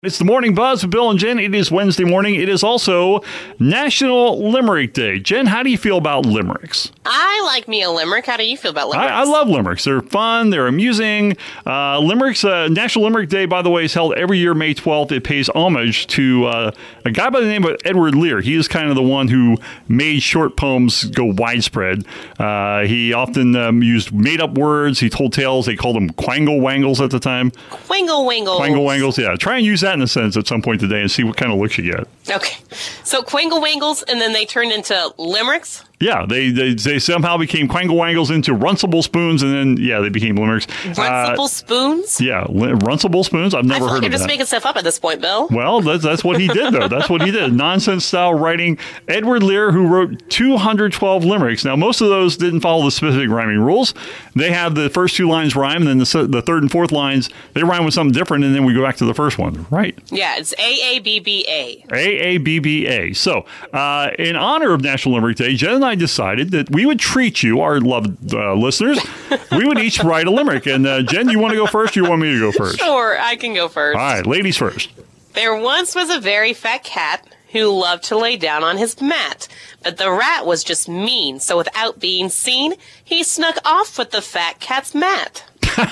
It's the Morning Buzz with Bill and Jen. It is Wednesday morning. It is also National Limerick Day. Jen, how do you feel about limericks? I like me a limerick. How do you feel about limericks? I love limericks. They're fun. They're amusing. Limericks, National Limerick Day, by the way, is held every year, May 12th. It pays homage to a guy by the name of Edward Lear. He is kind of the one who made short poems go widespread. He often used made-up words. He told tales. They called them quangle-wangles at the time. Quangle-wangles. Quangle-wangles, yeah. Try and use that in a sentence at some point today and see what kind of looks you get. Okay. So quangle-wangles, and then they turned into limericks? Yeah, they somehow became quangle-wangles into runcible spoons, and then, yeah, they became limericks. Runcible spoons? Yeah, runcible spoons. I've never heard of that. I feel like you're just making stuff up at this point, Bill. Well, that's what he did, though. That's what he did. Nonsense-style writing. Edward Lear, who wrote 212 limericks. Now, most of those didn't follow the specific rhyming rules. They have the first two lines rhyme, and then the third and fourth lines, they rhyme with something different, and then we go back to the first one. Right. Yeah, it's AABBA. AABBA. So, in honor of National Limerick Day, Jen and I decided that we would treat you, our loved listeners, we would each write a limerick. And Jen, you want to go first, or you want me to go first? Sure, I can go first. All right, ladies first. There once was a very fat cat who loved to lay down on his mat. But the rat was just mean, so without being seen, he snuck off with the fat cat's mat.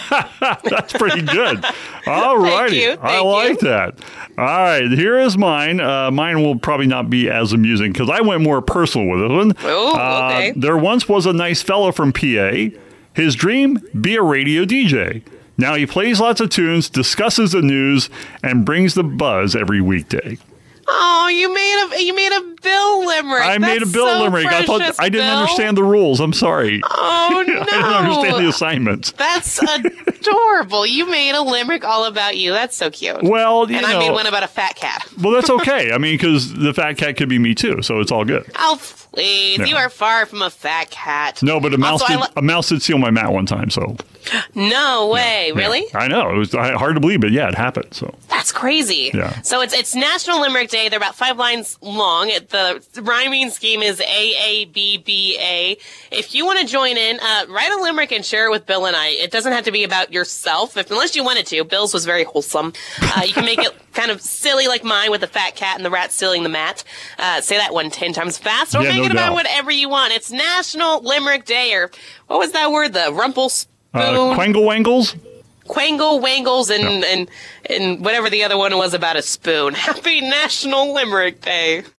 That's pretty good. All righty. I like that. All right, here is mine. Mine will probably not be as amusing because I went more personal with this one. Oh, okay. There once was a nice fellow from PA. His dream, be a radio DJ. Now he plays lots of tunes, discusses the news, and brings the buzz every weekday. Oh, you made a Bill limerick. I made a Bill limerick. Precious, I didn't Bill. understand the rules. I'm sorry. Oh, no. I didn't understand the assignments. That's adorable. You made a limerick all about you. That's so cute. Well, and I made one about a fat cat. Well, that's okay. I mean, because the fat cat could be me too, so it's all good. Oh, please. Yeah. You are far from a fat cat. No, but a mouse did steal my mat one time, so. No way. Yeah. Really? I know. It was hard to believe, but yeah, it happened. So. That's crazy. Yeah. So it's National Limerick Day. They're about 5 lines long. The rhyming scheme is AABBA. If you want to join in, write a limerick and share it with Bill and I. It doesn't have to be about yourself, unless you wanted to. Bill's was very wholesome. You can make it kind of silly like mine with the fat cat and the rat stealing the mat. Say that one 10 times fast, or make it about whatever you want. It's National Limerick Day, or what was that word? The rumple spoon? Quangle-wangles? Quangle-wangles and whatever the other one was about a spoon. Happy National Limerick Day.